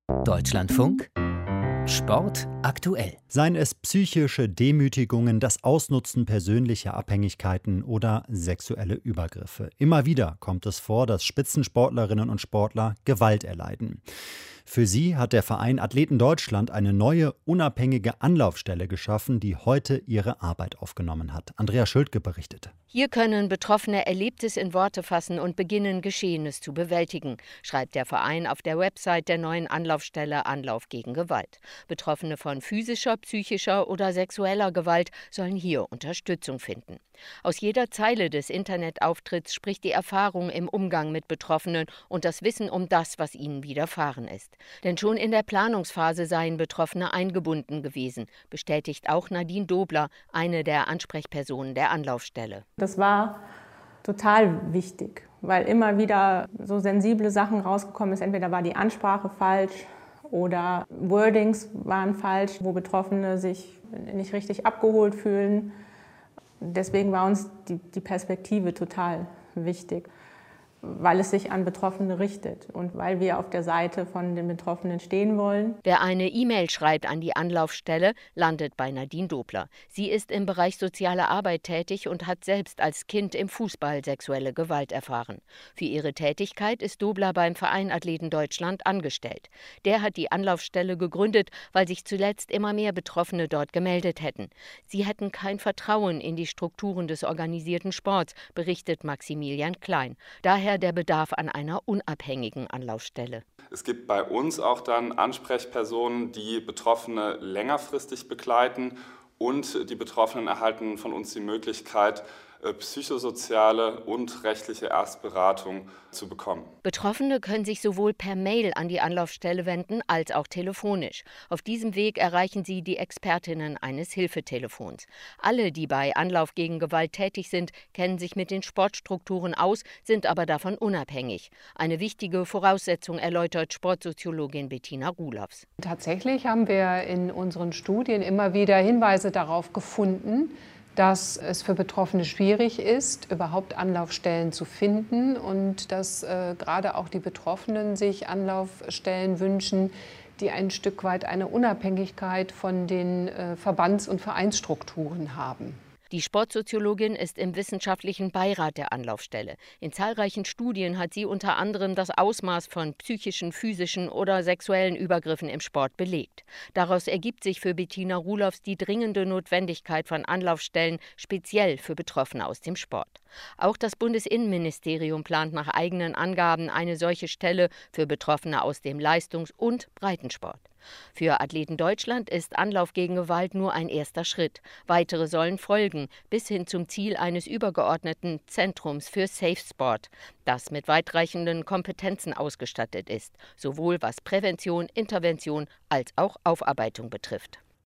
Deutschlandfunk Sport aktuell. Seien es psychische Demütigungen, das Ausnutzen persönlicher Abhängigkeiten oder sexuelle Übergriffe. Immer wieder kommt es vor, dass Spitzensportlerinnen und Sportler Gewalt erleiden. Für sie hat der Verein Athleten Deutschland eine neue, unabhängige Anlaufstelle geschaffen, die heute ihre Arbeit aufgenommen hat. Andrea Schildke berichtete. Hier können Betroffene Erlebtes in Worte fassen und beginnen, Geschehenes zu bewältigen, schreibt der Verein auf der Website der neuen Anlaufstelle Anlauf gegen Gewalt. Betroffene von physischer, psychischer oder sexueller Gewalt sollen hier Unterstützung finden. Aus jeder Zeile des Internetauftritts spricht die Erfahrung im Umgang mit Betroffenen und das Wissen um das, was ihnen widerfahren ist. Denn schon in der Planungsphase seien Betroffene eingebunden gewesen, bestätigt auch Nadine Dobler, eine der Ansprechpersonen der Anlaufstelle. Das war total wichtig, weil immer wieder so sensible Sachen rausgekommen ist. Entweder war die Ansprache falsch oder Wordings waren falsch, wo Betroffene sich nicht richtig abgeholt fühlen. Deswegen war uns die Perspektive total wichtig, weil es sich an Betroffene richtet und weil wir auf der Seite von den Betroffenen stehen wollen. Wer eine E-Mail schreibt an die Anlaufstelle, landet bei Nadine Dobler. Sie ist im Bereich soziale Arbeit tätig und hat selbst als Kind im Fußball sexuelle Gewalt erfahren. Für ihre Tätigkeit ist Dobler beim Verein Athleten Deutschland angestellt. Der hat die Anlaufstelle gegründet, weil sich zuletzt immer mehr Betroffene dort gemeldet hätten. Sie hätten kein Vertrauen in die Strukturen des organisierten Sports, berichtet Maximilian Klein. Daher der Bedarf an einer unabhängigen Anlaufstelle. Es gibt bei uns auch dann Ansprechpersonen, die Betroffene längerfristig begleiten und die Betroffenen erhalten von uns die Möglichkeit, psychosoziale und rechtliche Erstberatung zu bekommen. Betroffene können sich sowohl per Mail an die Anlaufstelle wenden, als auch telefonisch. Auf diesem Weg erreichen sie die Expertinnen eines Hilfetelefons. Alle, die bei Anlauf gegen Gewalt tätig sind, kennen sich mit den Sportstrukturen aus, sind aber davon unabhängig. Eine wichtige Voraussetzung erläutert Sportsoziologin Bettina Rulofs. Tatsächlich haben wir in unseren Studien immer wieder Hinweise darauf gefunden, dass es für Betroffene schwierig ist, überhaupt Anlaufstellen zu finden und dass gerade auch die Betroffenen sich Anlaufstellen wünschen, die ein Stück weit eine Unabhängigkeit von den Verbands- und Vereinsstrukturen haben. Die Sportsoziologin ist im wissenschaftlichen Beirat der Anlaufstelle. In zahlreichen Studien hat sie unter anderem das Ausmaß von psychischen, physischen oder sexuellen Übergriffen im Sport belegt. Daraus ergibt sich für Bettina Rulofs die dringende Notwendigkeit von Anlaufstellen, speziell für Betroffene aus dem Sport. Auch das Bundesinnenministerium plant nach eigenen Angaben eine solche Stelle für Betroffene aus dem Leistungs- und Breitensport. Für Athleten Deutschland ist Anlauf gegen Gewalt nur ein erster Schritt. Weitere sollen folgen, bis hin zum Ziel eines übergeordneten Zentrums für Safe Sport, das mit weitreichenden Kompetenzen ausgestattet ist, sowohl was Prävention, Intervention als auch Aufarbeitung betrifft.